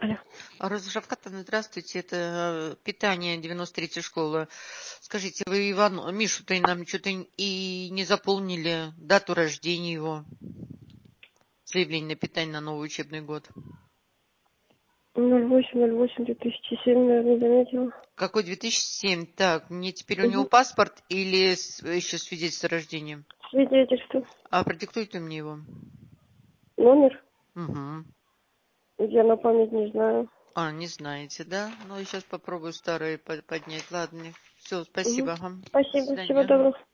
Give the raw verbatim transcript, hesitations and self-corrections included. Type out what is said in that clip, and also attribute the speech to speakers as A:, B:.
A: Алло.
B: Роза Шавкатовна, здравствуйте. Это питание девяносто третья школа. Скажите, вы Иван, Мишу-то и нам что-то и не заполнили дату рождения его? Заявление на питание на новый учебный год.
A: ноль восемь ноль восемь две тысячи семь, наверное, заметила.
B: Какой две тысячи семь? Так, мне теперь у него
A: Угу.
B: паспорт или с- еще свидетельство о рождении?
A: Свидетельство.
B: А продиктуйте мне его.
A: Номер?
B: Угу.
A: Я на память не знаю.
B: А, не знаете, да? Ну, я сейчас попробую старые по- поднять. Ладно, все,
A: Угу.
B: спасибо. Ага. До
A: Спасибо, всего
B: свидания. Ага.
A: доброго.